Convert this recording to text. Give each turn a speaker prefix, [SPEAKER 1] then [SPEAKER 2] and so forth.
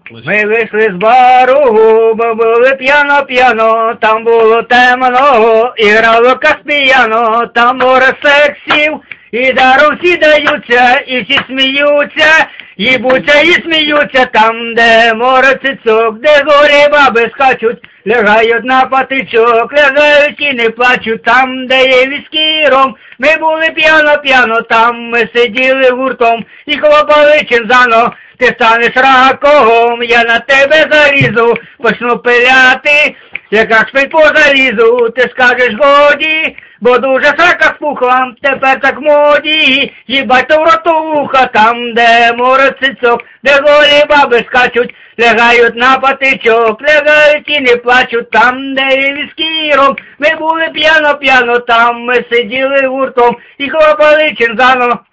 [SPEAKER 1] Ми вийшли з бару, бо були п'яно-п'яно, там було темно, і грало Каспіяно, там море сексів, і даром всі даються, і всі сміються, їбуться і сміються, там, де море цицок, де горі баби скачуть, лягають на патичок, лягають і не плачуть, там, де є віскі і ром. Ми були п'яно-п'яно, там ми сиділи гуртом і хлопали чинзано. Ти станеш раком, я на тебе залізу, почну пиляти, як шпиль по залізу. Ти скажеш годі, бо дуже срака спухла, тепер так моді, їбать то в ротуха, там, де море цицок, де голі баби скачуть, лягають на патичок, лягають і не плачуть, там, де є віскіром. Ми були п'яно-п'яно, там ми сиділи гуртом і хлопали чинзано.